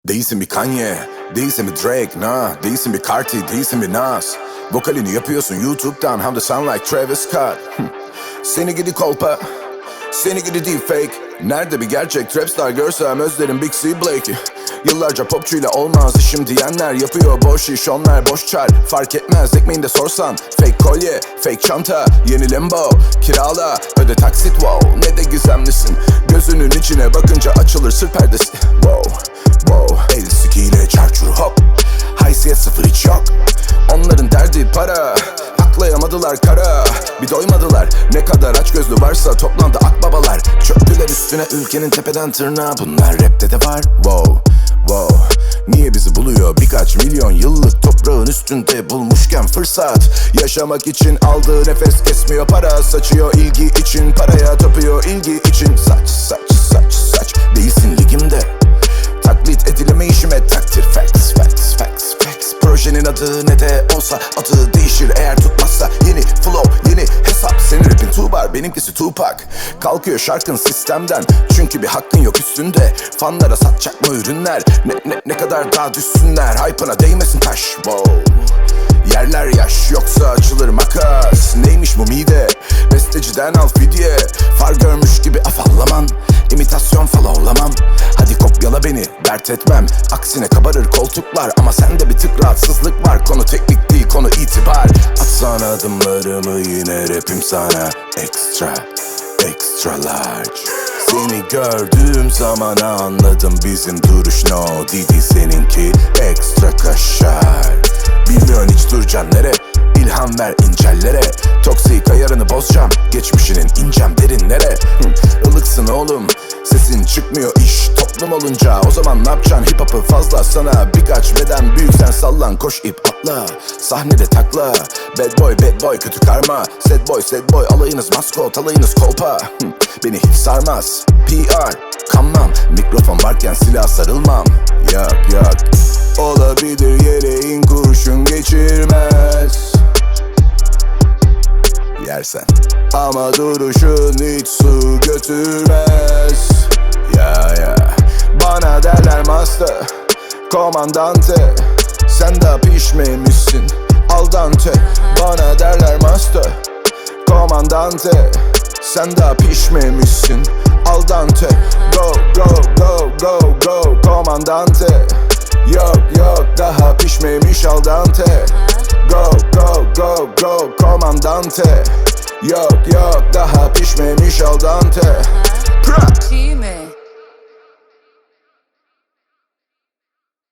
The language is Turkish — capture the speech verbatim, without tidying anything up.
Değilsin bir Kanye, değilsin bir Drake, nah. Değilsin bir Carti, değilsin bir Nas. Vokalini yapıyorsun YouTube'dan, hem de sound like Travis Scott. Seni gidi kolpa, seni gidi deepfake. Nerede bir gerçek trapstar görsem özlerim Big C Blake'i. Yıllarca popçuyla olmaz işim diyenler yapıyor boş iş, onlar boş çar. Fark etmez ekmeğinde sorsan. Fake kolye, fake çanta, yeni Lambo kirala, öde taksit, wow. Ne de gizemlisin, gözünün içine bakınca açılır sır perdesi. Wow, wow. El sikiyle çarçur hop, haysiyet sıfır hiç yok. Onların derdi para, aklayamadılar kara. Bir doymadılar, ne kadar aç gözlü varsa toplandı akbabalar. Çöktüler üstüne ülkenin tepeden tırnağa, bunlar rapte de var. Wow, wow. Niye bizi buluyor birkaç milyon yıllık toprağın üstünde bulmuşken fırsat? Yaşamak için aldığı nefes kesmiyor para, saçıyor ilgi için paraya tapıyor ilgi için. Saç saç saç saç, değilsin ligimde, taklit edilemeyişime takdir. Facts facts facts facts. Projenin adı ne de olsa adı değişir eğer tutmazsa. Yeni flow, yeni hesap. Senin rapin Tuğbar, benimkisi Tupac. Kalkıyor şarkın sistemden, çünkü bir hakkın yok üstünde. Fanlara satacak mı ürünler? Ne, ne, ne kadar daha düşsünler, hype'ına değmesin taş. Wow. Yerler yaş, yoksa açılır makas. Neymiş bu mide? Besteciden al fidye. Far görmüş gibi afallaman, imitasyon followlamam. Hadi kopyala beni, dert etmem. Aksine kabarır koltuklar, ama sende bir tık rahatsızlık var. Konu teknik değil, konu itibar. Atsana adımlarımı, yine rapim sana extra, extra large. Seni gördüğüm zaman anladım, bizim duruş no Didi, seninki ekstra kaşar. Bilmiyorsun hiç duracaksın nere, İlham ver incellere. Toksik ayarını bozacağım, geçmişinin incem derinlere. Hı, ılıksın oğlum, sesin çıkmıyor iş toplum olunca. O zaman ne yapacaksın hip hop'ı fazla, sana birkaç beden büyük, sen sallan koş ip atla. Sahnede takla, bad boy bad boy kötü karma. Sad boy sad boy alayınız maskot, alayınız kolpa. Hı, beni hiç sarmaz P R, kanmam. Mikrofon varken silah sarılmam. Yok yok. Olabilir yere in, kurşun geçirmez. Yersen. Ama duruşun hiç su götürmez. Ya ya. Bana derler master, komandante. Sen daha pişmemişsin, al dante. Bana derler master, komandante. Sen daha pişmemişsin, al dante. Go go go go go komandante. Yok yok daha pişmemiş al dante. Go go go go komandante. Yok yok daha pişmemiş al dante. Team